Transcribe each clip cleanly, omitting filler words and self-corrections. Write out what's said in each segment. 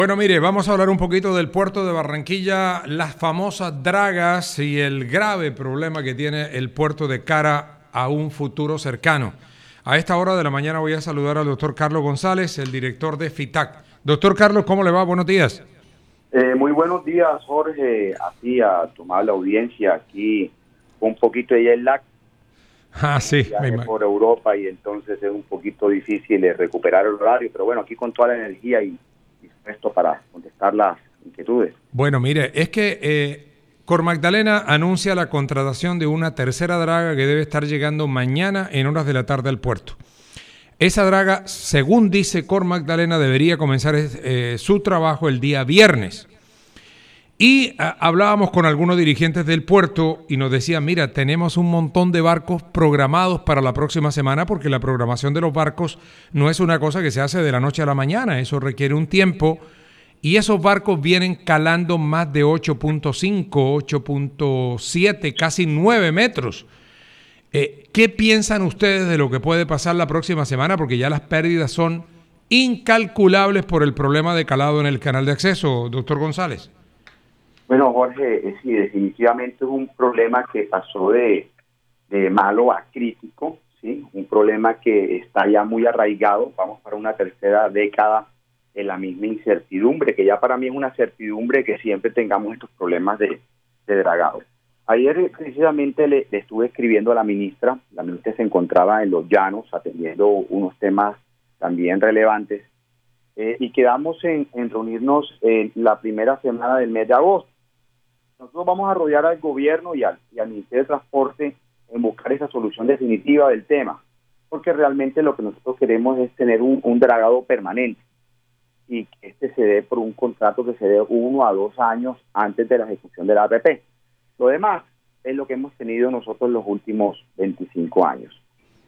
Bueno, mire, vamos a hablar un poquito del puerto de Barranquilla, las famosas dragas y el grave problema que tiene el puerto de cara a un futuro cercano. A esta hora de la mañana voy a saludar al doctor Carlos González, el director de FITAC. Doctor Carlos, ¿cómo le va? Buenos días. Muy buenos días, Jorge, así a tomar la audiencia aquí un poquito de jet lag. Sí, Viaje por Europa y entonces es un poquito difícil recuperar el horario, pero bueno, aquí con toda la energía y dispuesto para contestar las inquietudes. Bueno, mire, es que Cor Magdalena anuncia la contratación de una tercera draga que debe estar llegando mañana en horas de la tarde al puerto. Esa draga, según dice Cor Magdalena, debería comenzar su trabajo el día viernes. Y hablábamos con algunos dirigentes del puerto y nos decían, mira, tenemos un montón de barcos programados para la próxima semana porque la programación de los barcos no es una cosa que se hace de la noche a la mañana, eso requiere un tiempo y esos barcos vienen calando más de 8.5, 8.7, casi 9 metros. ¿Qué piensan ustedes de lo que puede pasar la próxima semana? Porque ya las pérdidas son incalculables por el problema de calado en el canal de acceso, doctor González. Bueno, Jorge, sí, definitivamente es un problema que pasó de malo a crítico, ¿sí? Un problema que está ya muy arraigado, vamos para una tercera década en la misma incertidumbre, que ya para mí es una certidumbre que siempre tengamos estos problemas de dragado. Ayer precisamente le estuve escribiendo a la ministra se encontraba en Los Llanos atendiendo unos temas también relevantes y quedamos en reunirnos en la primera semana del mes de agosto. Nosotros vamos a rodear al gobierno y al Ministerio de Transporte en buscar esa solución definitiva del tema, porque realmente lo que nosotros queremos es tener un dragado permanente y que este se dé por un contrato que se dé 1 a 2 años antes de la ejecución de la APP. Lo demás es lo que hemos tenido nosotros los últimos 25 años.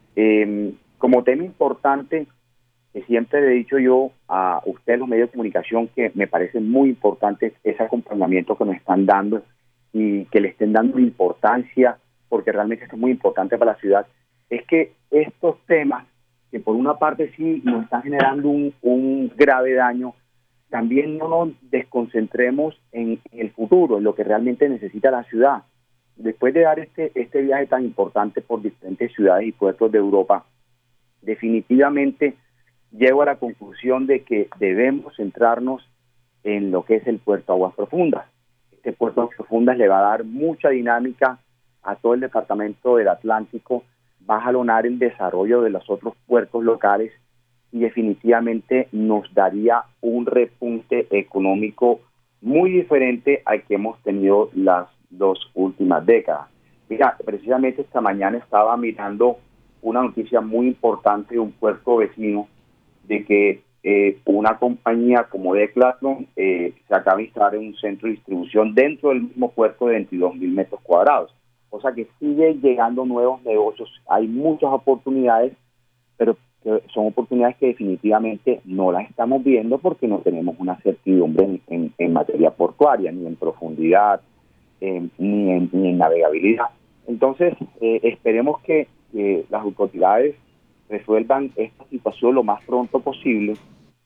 Como tema importante, que siempre le he dicho yo a ustedes los medios de comunicación que me parece muy importante ese acompañamiento que nos están dando y que le estén dando importancia, porque realmente esto es muy importante para la ciudad, es que estos temas, que por una parte sí nos están generando un grave daño, también no nos desconcentremos en el futuro, en lo que realmente necesita la ciudad. Después de dar este viaje tan importante por diferentes ciudades y puertos de Europa, definitivamente llego a la conclusión de que debemos centrarnos en lo que es el puerto Aguas Profundas. Este puerto Aguas Profundas le va a dar mucha dinámica a todo el departamento del Atlántico, va a jalonar el desarrollo de los otros puertos locales y definitivamente nos daría un repunte económico muy diferente al que hemos tenido las 2 últimas décadas. Mira, precisamente esta mañana estaba mirando una noticia muy importante de un puerto vecino, de que una compañía como Decathlon se acaba de instalar en un centro de distribución dentro del mismo puerto de 22.000 metros cuadrados. O sea que sigue llegando nuevos negocios, hay muchas oportunidades, pero son oportunidades que definitivamente no las estamos viendo porque no tenemos una certidumbre en materia portuaria, ni en profundidad, ni en navegabilidad. Entonces, esperemos que las autoridades resuelvan esta situación lo más pronto posible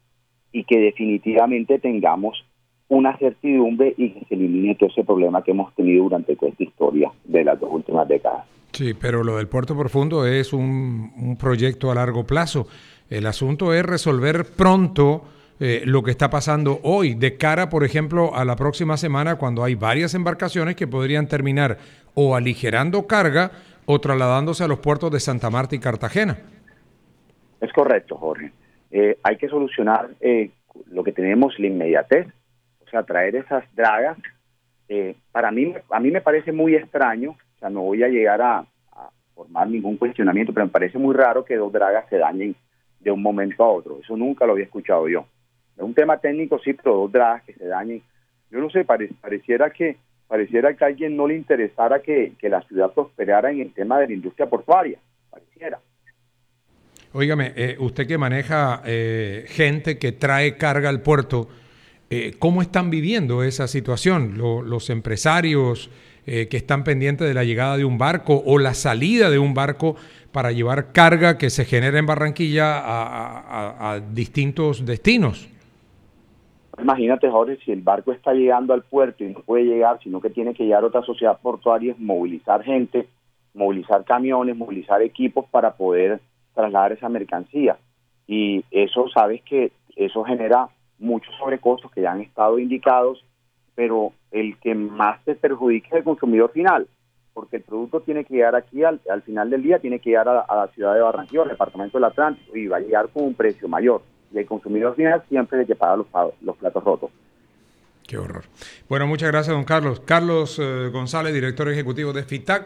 y que definitivamente tengamos una certidumbre y que se elimine todo ese problema que hemos tenido durante toda esta historia de las 2 últimas décadas. Sí, pero lo del Puerto Profundo es un proyecto a largo plazo. El asunto es resolver pronto lo que está pasando hoy, de cara, por ejemplo, a la próxima semana, cuando hay varias embarcaciones que podrían terminar o aligerando carga o trasladándose a los puertos de Santa Marta y Cartagena. Es correcto, Jorge. Hay que solucionar lo que tenemos, la inmediatez, o sea, traer esas dragas. A mí me parece muy extraño, o sea, no voy a llegar a formar ningún cuestionamiento, pero me parece muy raro que 2 dragas se dañen de un momento a otro. Eso nunca lo había escuchado yo. Es un tema técnico, sí, pero 2 dragas que se dañen. Yo no sé, pareciera que a alguien no le interesara que la ciudad prosperara en el tema de la industria portuaria, pareciera. Óigame, usted que maneja gente que trae carga al puerto, ¿cómo están viviendo esa situación? Los empresarios que están pendientes de la llegada de un barco o la salida de un barco para llevar carga que se genera en Barranquilla a distintos destinos. Imagínate, Jorge, si el barco está llegando al puerto y no puede llegar, sino que tiene que llegar otra sociedad portuaria, es movilizar gente, movilizar camiones, movilizar equipos para poder trasladar esa mercancía. Y eso, sabes que eso genera muchos sobrecostos que ya han estado indicados, pero el que más se perjudica es el consumidor final, porque el producto tiene que llegar aquí al final del día, tiene que llegar a la ciudad de Barranquilla, al departamento del Atlántico, y va a llegar con un precio mayor. Y el consumidor final siempre es el que paga los platos rotos. Qué horror. Bueno, muchas gracias, don Carlos. Carlos González, director ejecutivo de FITAC.